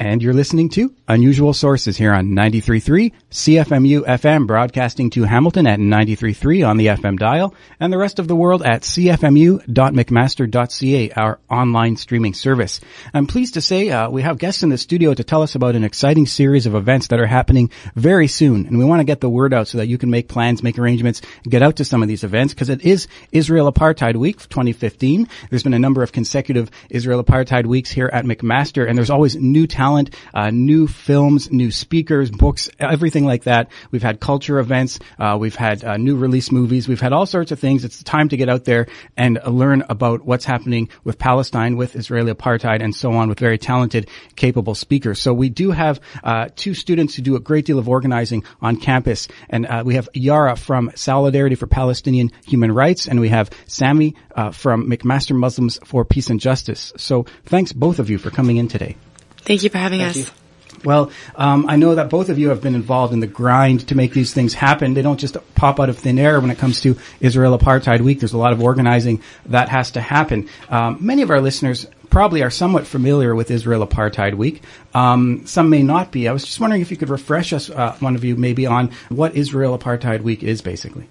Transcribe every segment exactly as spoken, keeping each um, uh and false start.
And you're listening to Unusual Sources here on ninety-three point three C F M U F M, broadcasting to Hamilton at ninety-three point three on the F M dial, and the rest of the world at c f m u dot mcmaster dot c a, our online streaming service. I'm pleased to say uh, we have guests in the studio to tell us about an exciting series of events that are happening very soon, and we want to get the word out so that you can make plans, make arrangements, get out to some of these events, because it is Israel Apartheid Week twenty fifteen. There's been a number of consecutive Israel Apartheid Weeks here at McMaster, and there's always new talent, uh, new films, new speakers, books, everything like that. We've had culture events, uh, we've had uh, new release movies, we've had all sorts of things. It's time to get out there and uh, learn about what's happening with Palestine, with Israeli apartheid, and so on, with very talented, capable speakers. So we do have uh, two students who do a great deal of organizing on campus, and uh, we have Yara from Solidarity for Palestinian Human Rights, and we have Sammy uh, from McMaster Muslims for Peace and Justice. So thanks both of you for coming in today. Thank you for having Thank us. You. Well, um, I know that both of you have been involved in the grind to make these things happen. They don't just pop out of thin air when it comes to Israel Apartheid Week. There's a lot of organizing that has to happen. Um, many of our listeners probably are somewhat familiar with Israel Apartheid Week. Um, some may not be. I was just wondering if you could refresh us, uh, one of you, maybe on what Israel Apartheid Week is, basically.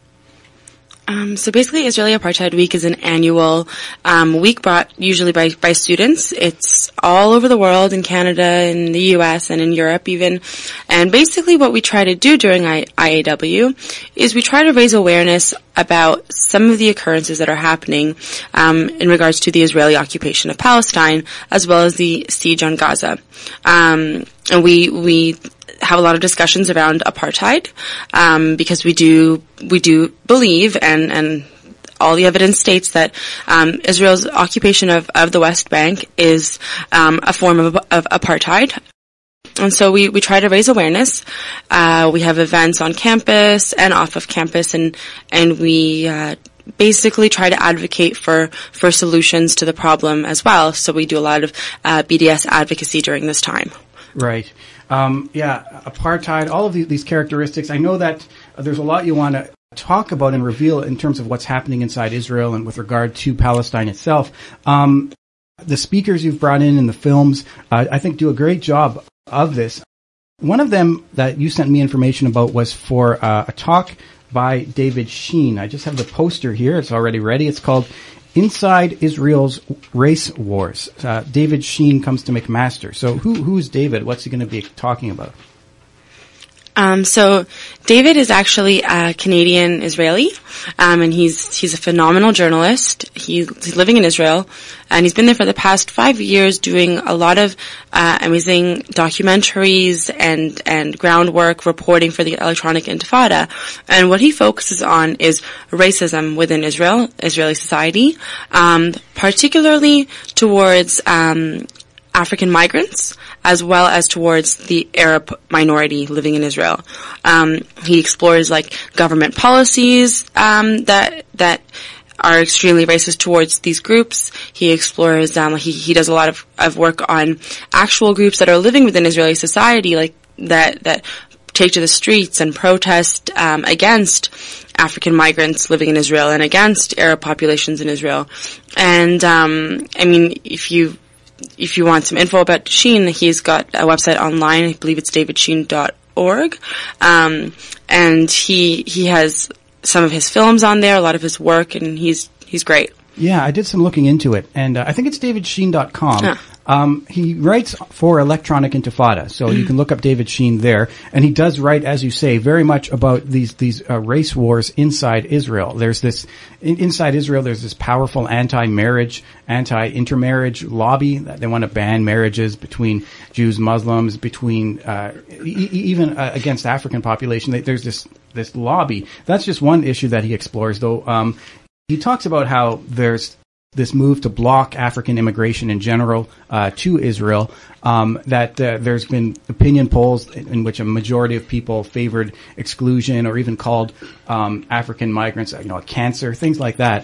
Um, so basically, Israeli Apartheid Week is an annual um, week brought usually by, by students. It's all over the world, in Canada, in the U S, and in Europe even. And basically what we try to do during I- IAW is we try to raise awareness about some of the occurrences that are happening um, in regards to the Israeli occupation of Palestine, as well as the siege on Gaza. Um, and we we have a lot of discussions around apartheid, um, because we do, we do believe, and, and all the evidence states that, um, Israel's occupation of, of the West Bank is, um, a form of, of apartheid. And so we, we try to raise awareness. Uh, we have events on campus and off of campus, and, and we, uh, basically try to advocate for, for solutions to the problem as well. So we do a lot of, uh, B D S advocacy during this time. Right. Um, yeah, apartheid, all of these, these characteristics. I know that uh, there's a lot you want to talk about and reveal in terms of what's happening inside Israel and with regard to Palestine itself. Um, the speakers you've brought in in the films, uh, I think, do a great job of this. One of them that you sent me information about was for uh, a talk by David Sheen. I just have the poster here. It's already ready. It's called Inside Israel's Race Wars. Uh, David Sheen comes to McMaster. So who who's David? What's he going to be talking about? Um, so David is actually a Canadian Israeli, um, and he's he's a phenomenal journalist. He, he's living in Israel, and he's been there for the past five years doing a lot of uh, amazing documentaries and and groundwork reporting for the Electronic Intifada. And what he focuses on is racism within Israel, Israeli society, um, particularly towards um, African migrants, as well as towards the Arab minority living in Israel. Um, he explores like government policies um, that that are extremely racist towards these groups. He explores, um, he he does a lot of, of work on actual groups that are living within Israeli society, like that that take to the streets and protest um, against African migrants living in Israel and against Arab populations in Israel. And um, I mean, if you If you want some info about Sheen, he's got a website online. I believe it's david sheen dot org. Um, and he, he has some of his films on there, a lot of his work, and he's, he's great. Yeah, I did some looking into it, and uh, I think it's david sheen dot com. Huh. Um, he writes for Electronic Intifada, so you can look up David Sheen there. And he does write, as you say, very much about these these uh, race wars inside Israel. There's this in, inside Israel. There's this powerful anti-marriage, anti-intermarriage lobby that they want to ban marriages between Jews, Muslims, between uh, e- even uh, against African population. There's this this lobby. That's just one issue that he explores, though. Um, he talks about how there's this move to block African immigration in general uh, to Israel, um, that uh, there's been opinion polls in, in which a majority of people favored exclusion or even called um, African migrants, you know, a cancer, things like that.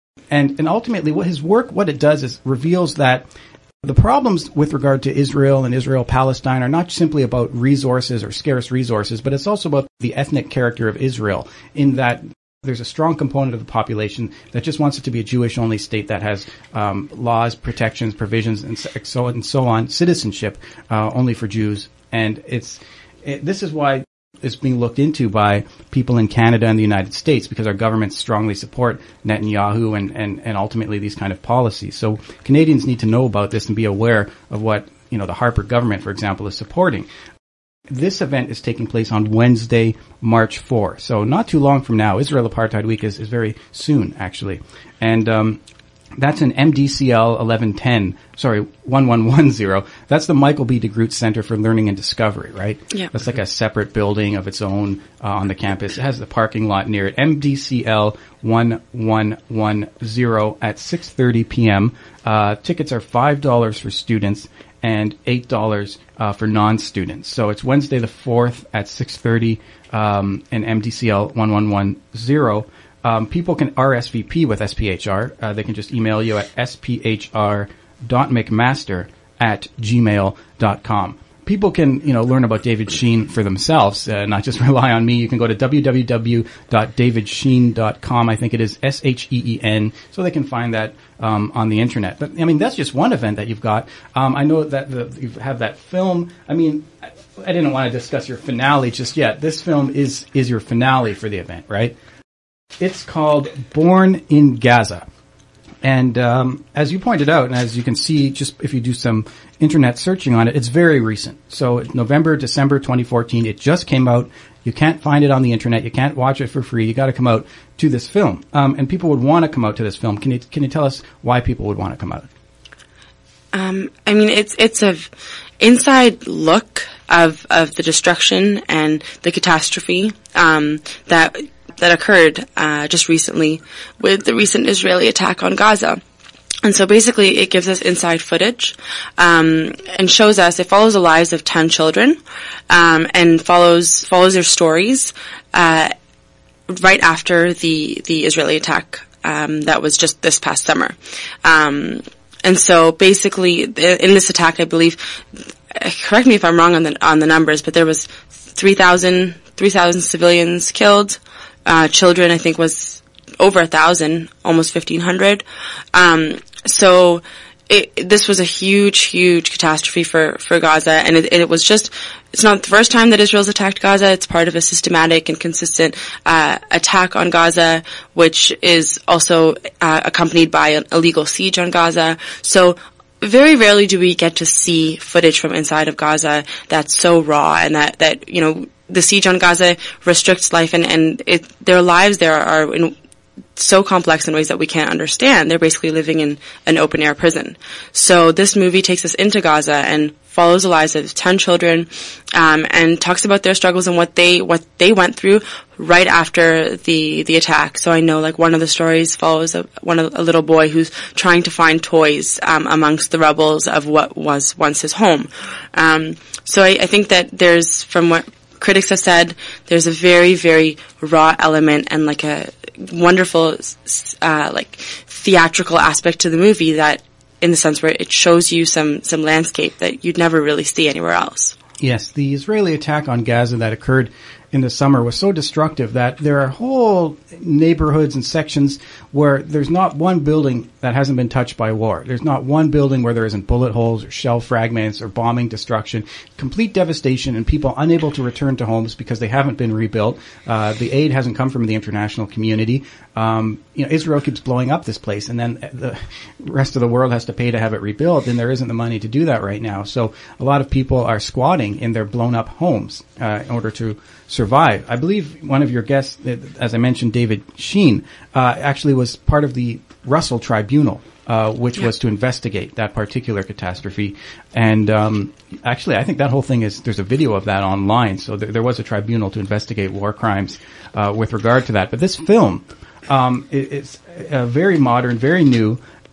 And and ultimately, what his work, what it does is reveals that the problems with regard to Israel and Israel-Palestine are not simply about resources or scarce resources, but it's also about the ethnic character of Israel, in that there's a strong component of the population that just wants it to be a Jewish-only state that has um, laws, protections, provisions, and so and so on, citizenship uh, only for Jews. And it's it, this is why it's being looked into by people in Canada and the United States, because our governments strongly support Netanyahu and, and, and ultimately these kind of policies. So Canadians need to know about this and be aware of what, you know, the Harper government, for example, is supporting. This event is taking place on Wednesday, March fourth. So not too long from now. Israel Apartheid Week is, is very soon, actually. And, um, that's in M D C L eleven ten, sorry, eleven ten. That's the Michael B. DeGroote Center for Learning and Discovery, right? Yeah. That's like a separate building of its own uh, on the campus. It has the parking lot near it. M D C L eleven ten at six thirty p.m. Uh, tickets are five dollars for students and eight dollars uh, for non-students. So it's Wednesday the fourth at six thirty um, in M D C L eleven ten. Um, people can R S V P with S P H R. Uh, they can just email you at s p h r dot mcmaster at gmail dot com. People can, you know, learn about David Sheen for themselves, uh, not just rely on me. You can go to w w w dot david sheen dot com. I think it is S H E E N, so they can find that um, on the internet. But, I mean, that's just one event that you've got. Um, I know that the, you have that film. I mean, I, I didn't want to discuss your finale just yet. This film is, is your finale for the event, right? It's called Born in Gaza. And um, as you pointed out, and as you can see, just if you do some internet searching on it, it's very recent. So it's November, December twenty fourteen. It just came out. You can't find it on the internet. You can't watch it for free. You got to come out to this film. Um, and people would want to come out to this film. Can you can you tell us why people would want to come out? Um, I mean, it's it's a inside look of of the destruction and the catastrophe um, that. that occurred uh, just recently with the recent Israeli attack on Gaza. And so basically it gives us inside footage um, and shows us, it follows the lives of ten children um, and follows follows their stories uh, right after the, the Israeli attack um, that was just this past summer. Um, and so basically in this attack, I believe, correct me if I'm wrong on the on the numbers, but there was three thousand civilians killed. Uh, children, I think, was over a thousand, almost fifteen hundred. Um, so it, this was a huge, huge catastrophe for, for Gaza, and it, it was just, it's not the first time that Israel's attacked Gaza. It's part of a systematic and consistent, uh, attack on Gaza, which is also, uh, accompanied by an illegal siege on Gaza. So, very rarely do we get to see footage from inside of Gaza that's so raw and that, that, you know, the siege on Gaza restricts life and, and it, their lives there are in so complex in ways that we can't understand. They're basically living in an open air prison. So this movie takes us into Gaza and follows the lives of ten children, um, and talks about their struggles and what they, what they went through right after the, the attack. So I know, like, one of the stories follows a, one of, a little boy who's trying to find toys, um, amongst the rubbles of what was once his home. Um, so I, I think that there's, from what critics have said, there's a very, very raw element and like a wonderful, uh, like theatrical aspect to the movie that, in the sense where it shows you some, some landscape that you'd never really see anywhere else. Yes, the Israeli attack on Gaza that occurred in the summer was so destructive that there are whole neighborhoods and sections where there's not one building that hasn't been touched by war. There's not one building where there isn't bullet holes or shell fragments or bombing destruction, complete devastation, and people unable to return to homes because they haven't been rebuilt. Uh, the aid hasn't come from the international community. Um, you know, Israel keeps blowing up this place, and then the rest of the world has to pay to have it rebuilt, and there isn't the money to do that right now. So a lot of people are squatting in their blown up homes uh, in order to survive. I believe one of your guests, as I mentioned, David Sheen, uh, actually was part of the Russell Tribunal, uh, which yeah. was to investigate that particular catastrophe. And um, actually, I think that whole thing is, there's a video of that online. So there, there was a tribunal to investigate war crimes uh, with regard to that. But this film, um, it, it's uh, very modern, very new.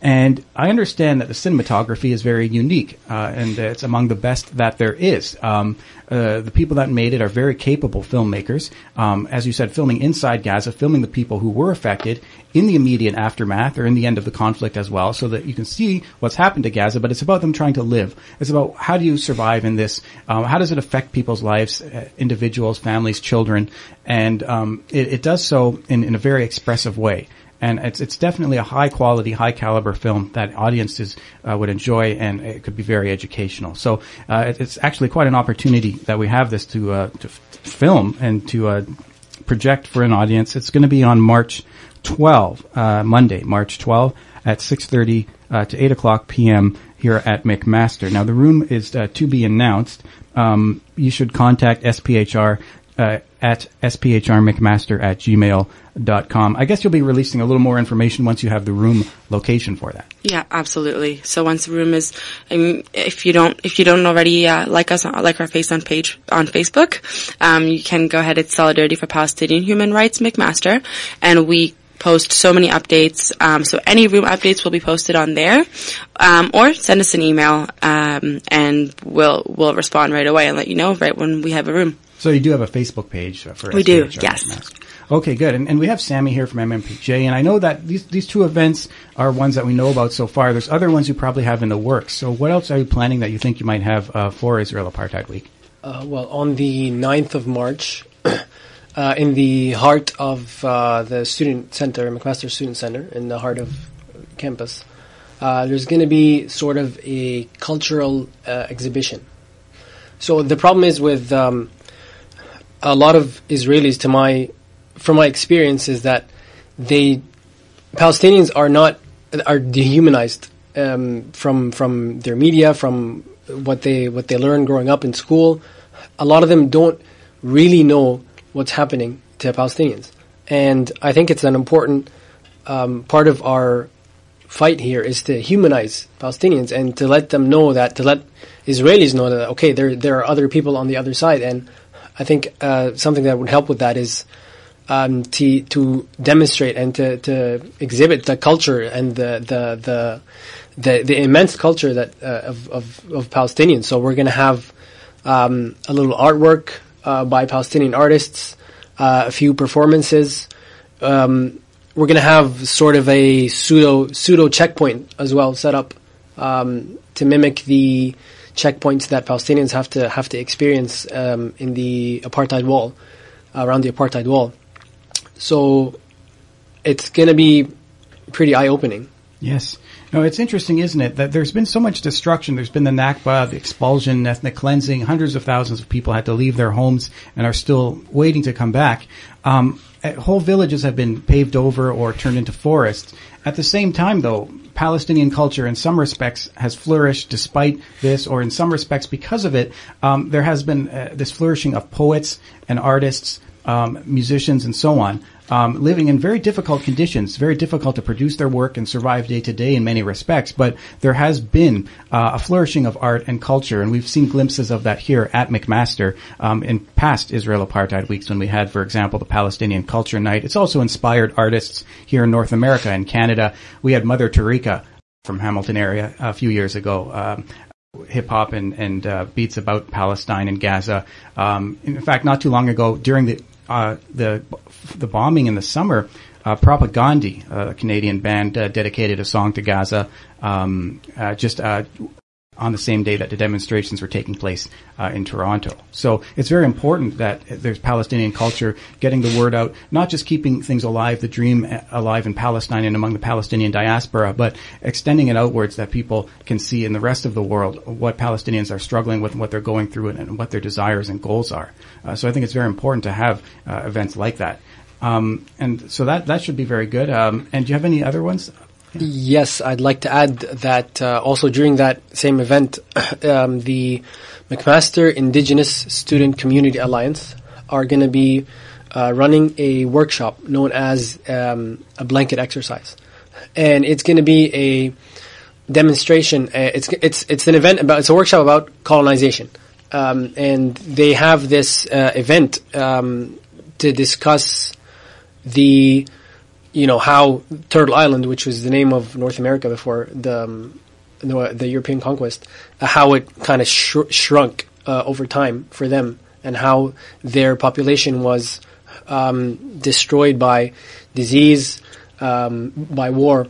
And I understand that the cinematography is very unique, uh, and it's among the best that there is. Um, uh, the people that made it are very capable filmmakers. Um, as you said, filming inside Gaza, filming the people who were affected in the immediate aftermath or in the end of the conflict as well, so that you can see what's happened to Gaza, but it's about them trying to live. It's about how do you survive in this? Um, how does it affect people's lives, uh, individuals, families, children? And um, it, it does so in, in a very expressive way. And it's it's definitely a high quality, high caliber film that audiences uh, would enjoy, and it could be very educational. So uh, it, it's actually quite an opportunity that we have this to uh, to f- film and to uh, project for an audience. It's going to be on March twelfth, uh, Monday, March twelfth at six thirty uh, to eight o'clock p.m. here at McMaster. Now the room is uh, to be announced. Um, you should contact S P H R uh, at S P H R McMaster at gmail dot com. I guess you'll be releasing a little more information once you have the room location for that. Yeah, absolutely. So once the room is, I mean, if you don't, if you don't already uh, like us, like our face on page on Facebook, um, you can go ahead. It's Solidarity for Palestinian Human Rights McMaster, and we post so many updates. Um, so any room updates will be posted on there, um, or send us an email, um, and we'll we'll respond right away and let you know right when we have a room. So you do have a Facebook page for we S P H R do, yes. McMaster. Okay, good. And, and we have Sammy here from M M P J, and I know that these these two events are ones that we know about so far. There's other ones you probably have in the works. So what else are you planning that you think you might have uh, for Israel Apartheid Week? Uh, well, on the ninth of March, uh, in the heart of uh, the student center, McMaster Student Center, in the heart of campus, uh, there's going to be sort of a cultural uh, exhibition. So the problem is with um, a lot of Israelis, to my from my experience, is that they Palestinians are not are dehumanized um, from from their media, from what they what they learn growing up in school. A lot of them don't really know what's happening to Palestinians, and I think it's an important um, part of our fight here is to humanize Palestinians and to let them know that, to let Israelis know that, okay, there there are other people on the other side. And I think uh, something that would help with that is um, to to demonstrate and to, to exhibit the culture and the the the the, the immense culture that uh, of, of of Palestinians. So we're going to have um, a little artwork uh, by Palestinian artists, uh, a few performances. Um, we're going to have sort of a pseudo pseudo checkpoint as well set up um, to mimic the checkpoints that Palestinians have to have to experience um, in the apartheid wall, uh, around the apartheid wall. So it's going to be pretty eye-opening. Yes. No, it's interesting, isn't it, that there's been so much destruction. There's been the Nakba, the expulsion, ethnic cleansing. Hundreds of thousands of people had to leave their homes and are still waiting to come back. Um, whole villages have been paved over or turned into forests. At the same time, though, Palestinian culture in some respects has flourished despite this, or in some respects because of it. Um, there has been uh, this flourishing of poets and artists, um, musicians, and so on, um, living in very difficult conditions, very difficult to produce their work and survive day to day in many respects. But there has been uh, a flourishing of art and culture, and we've seen glimpses of that here at McMaster um, in past Israel Apartheid Weeks when we had, for example, the Palestinian Culture Night. It's also inspired artists here in North America and Canada. We had Mother Tarika from Hamilton area a few years ago. Um, hip hop and, and uh, beats about Palestine and Gaza. Um, in fact, not too long ago, during the uh, the the bombing in the summer, uh, Propagandhi, a Canadian band, uh, dedicated a song to Gaza. Um, uh, just uh, on the same day that the demonstrations were taking place uh, in Toronto. So it's very important that there's Palestinian culture, getting the word out, not just keeping things alive, the dream alive in Palestine and among the Palestinian diaspora, but extending it outwards that people can see in the rest of the world what Palestinians are struggling with and what they're going through and what their desires and goals are. Uh, so I think it's very important to have uh, events like that. Um, and so that, that should be very good. Um, and do you have any other ones? Yes, I'd like to add that uh, also during that same event, um, the McMaster Indigenous Student Community Alliance are going to be uh, running a workshop known as um, a blanket exercise, and it's going to be a demonstration. Uh, it's it's it's an event about it's a workshop about colonization, um, and they have this uh, event um, to discuss the you know, how Turtle Island, which was the name of North America before the um, the, the European conquest, uh, how it kind of sh- shrunk uh, over time for them, and how their population was um, destroyed by disease, um, by war,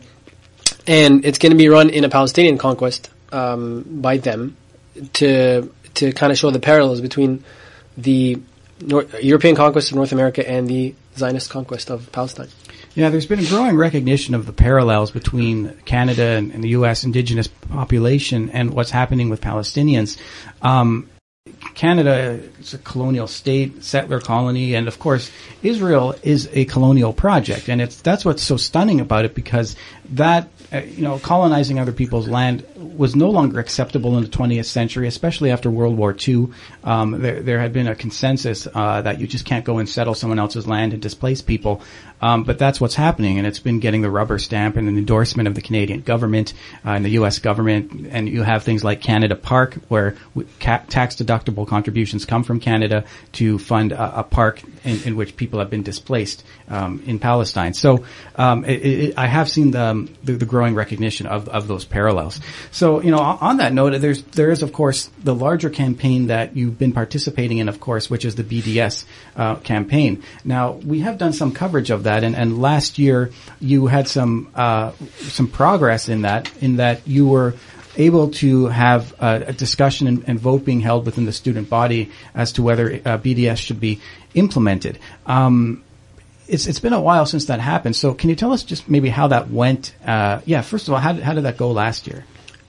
and it's going to be run in a Palestinian conquest um, by them to to kind of show the parallels between the North, European conquest of North America and the Zionist conquest of Palestine. Yeah, there's been a growing recognition of the parallels between Canada and, and the U S indigenous population and what's happening with Palestinians. Um, Canada is a colonial state, settler colony, and of course, Israel is a colonial project, and it's that's what's so stunning about it, because that uh, you know, colonizing other people's land was no longer acceptable in the twentieth century, especially after World War Two. Um, there, there had been a consensus uh, that you just can't go and settle someone else's land and displace people. Um, but that's what's happening, and it's been getting the rubber stamp and an endorsement of the Canadian government uh, and the U S government. And you have things like Canada Park, where ca- tax-deductible contributions come from Canada to fund a, a park in, in which people have been displaced um, in Palestine. So um, it, it, I have seen the, the, the growing recognition of, of those parallels. So, you know, on that note, there's there is, of course, the larger campaign that you've been participating in, of course, which is the B D S uh, campaign. Now, we have done some coverage of that, and, and last year you had some uh, some progress in that, in that you were able to have a, a discussion and, and vote being held within the student body as to whether uh, B D S should be implemented. Um, it's it's been a while since that happened, so can you tell us just maybe how that went? Uh, yeah, first of all, how did, how did that go last year?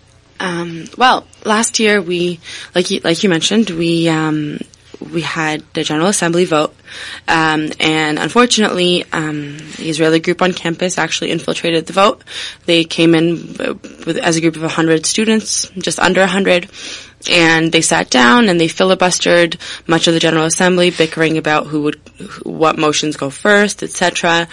Um, well, last year we, like you, like you mentioned, we um, we had the General Assembly vote, um, and unfortunately, um, the Israeli group on campus actually infiltrated the vote. They came in with, as a group of one hundred students, just under one hundred, and they sat down and they filibustered much of the General Assembly, bickering about who would, what motions go first, et cetera.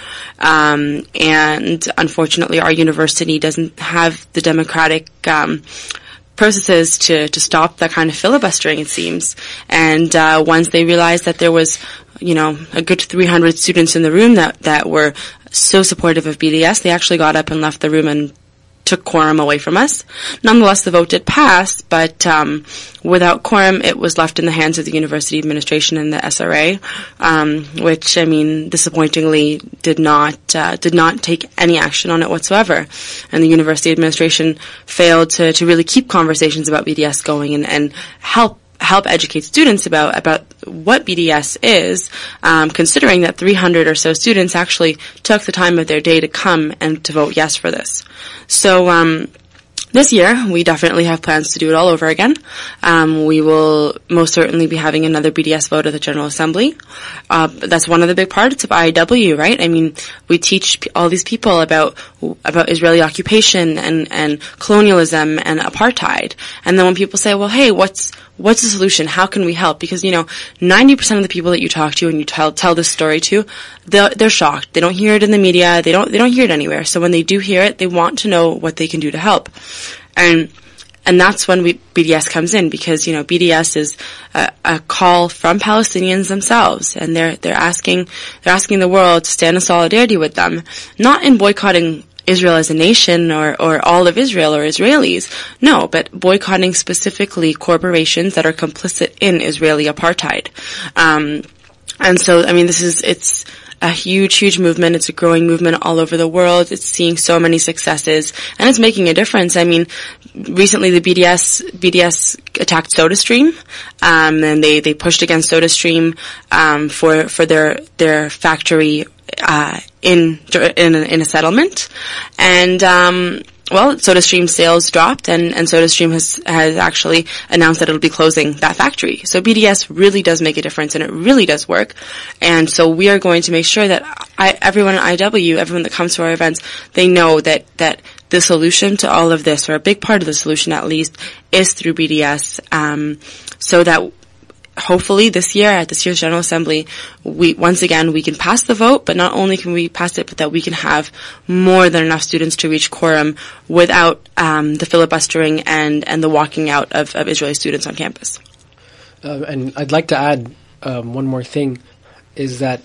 Um, and unfortunately, our university doesn't have the democratic um, processes to, to stop that kind of filibustering, it seems. And uh, once they realized that there was, you know, a good three hundred students in the room that, that were so supportive of B D S, they actually got up and left the room and took quorum away from us. Nonetheless, the vote did pass, but um, without quorum, it was left in the hands of the university administration and the S R A, um, which, I mean, disappointingly did not uh, did not take any action on it whatsoever. And the university administration failed to, to really keep conversations about B D S going and, and help help educate students about about what B D S is, um, considering that three hundred or so students actually took the time of their day to come and to vote yes for this. So um, this year, we definitely have plans to do it all over again. Um, we will most certainly be having another B D S vote at the General Assembly. Uh, that's one of the big parts of I I W, right? I mean, we teach p- all these people about about Israeli occupation and, and colonialism and apartheid. And then when people say, well, hey, what's what's the solution? How can we help? Because, you know, ninety percent of the people that you talk to and you tell tell this story to, they're, they're shocked. They don't hear it in the media. They don't they don't hear it anywhere. So when they do hear it, they want to know what they can do to help. And and that's when we, B D S comes in, because, you know, B D S is a, a call from Palestinians themselves, and they're they're asking they're asking the world to stand in solidarity with them, not in boycotting Israel as a nation or, or all of Israel or Israelis. No, but boycotting specifically corporations that are complicit in Israeli apartheid. Um, and so, I mean, this is, it's a huge, huge movement. It's a growing movement all over the world. It's seeing so many successes, and it's making a difference. I mean, recently the B D S, B D S attacked SodaStream, um, and they, they pushed against SodaStream, um, for, for their, their factory, uh, in, in a, in a settlement. And, um, well, SodaStream sales dropped, and, and SodaStream has, has actually announced that it'll be closing that factory. So B D S really does make a difference, and it really does work. And so we are going to make sure that I, everyone at I W, everyone that comes to our events, they know that, that the solution to all of this, or a big part of the solution at least, is through B D S, um, so that hopefully this year at this year's General Assembly, we, once again, we can pass the vote, but not only can we pass it, but that we can have more than enough students to reach quorum without, um, the filibustering and, and the walking out of, of Israeli students on campus. Uh, and I'd like to add, um, one more thing, is that,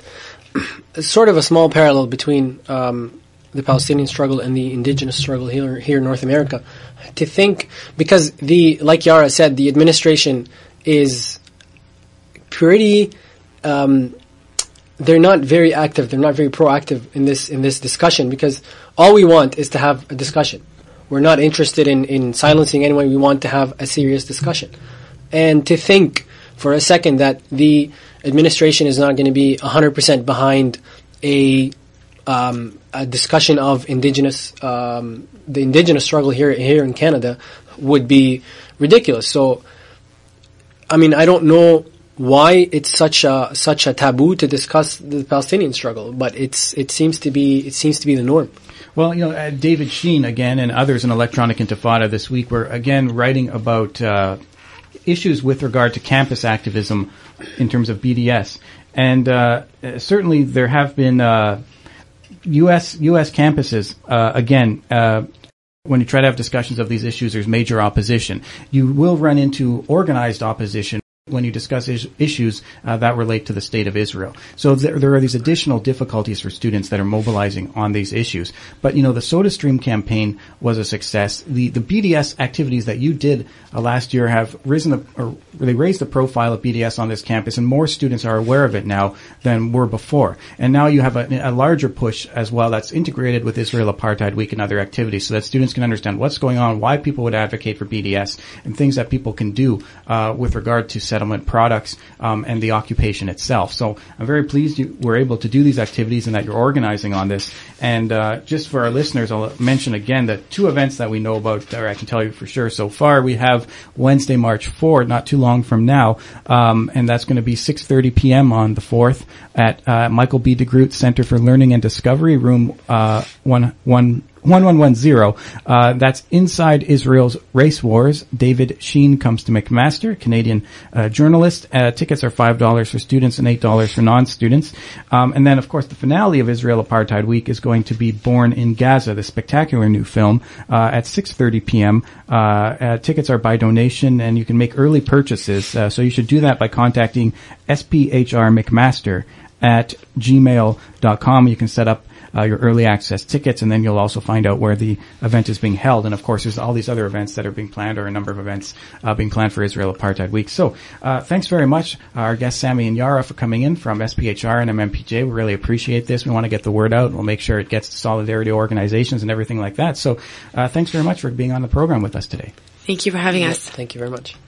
sort of a small parallel between um, the Palestinian struggle and the indigenous struggle here here in North America. To think, because the like Yara said, the administration is pretty. Um, they're not very active. They're not very proactive in this in this discussion, because all we want is to have a discussion. We're not interested in, in silencing anyone. We want to have a serious discussion. And to think for a second that the administration is not going to be one hundred percent behind a um, a discussion of indigenous um, the indigenous struggle here here in Canada would be ridiculous. So, I mean, I don't know why it's such a such a taboo to discuss the Palestinian struggle, but it's it seems to be it seems to be the norm. Well, you know, uh, David Sheen again and others in Electronic Intifada this week were again writing about uh, issues with regard to campus activism in terms of B D S, and uh, certainly there have been uh, U S U S campuses uh, again. Uh, when you try to have discussions of these issues, there's major opposition. You will run into organized opposition when you discuss is- issues uh, that relate to the state of Israel. So there, there are these additional difficulties for students that are mobilizing on these issues. But, you know, the SodaStream campaign was a success. The the B D S activities that you did uh, last year have risen, the, or they raised the profile of B D S on this campus, and more students are aware of it now than were before. And now you have a, a larger push as well that's integrated with Israel Apartheid Week and other activities, so that students can understand what's going on, why people would advocate for B D S, and things that people can do uh, with regard to settlement products um, and the occupation itself. So I'm very pleased you were able to do these activities and that you're organizing on this. And uh, just for our listeners, I'll mention again that two events that we know about, or I can tell you for sure so far. We have Wednesday, March fourth, not too long from now, um, and that's going to be six thirty p.m. on the fourth at uh, Michael B. DeGroot Center for Learning and Discovery, room uh, one one. one one one zero. Uh, that's Inside Israel's Race Wars. David Sheen comes to McMaster, Canadian uh, journalist. Uh, tickets are five dollars for students and eight dollars for non-students. Um, and then, of course, the finale of Israel Apartheid Week is going to be Born in Gaza, the spectacular new film, uh, at six thirty p.m. Uh, uh, tickets are by donation, and you can make early purchases. Uh, so you should do that by contacting S P H R McMaster at gmail dot com. You can set up Uh, your early access tickets, and then you'll also find out where the event is being held. And of course, there's all these other events that are being planned, or a number of events uh, being planned for Israel Apartheid Week. So, uh, thanks very much, our guests Sammy and Yara, for coming in from S P H R and M M P J. We really appreciate this. We want to get the word out. We'll make sure it gets to solidarity organizations and everything like that. So, uh, thanks very much for being on the program with us today. Thank you for having us. Thank you very much.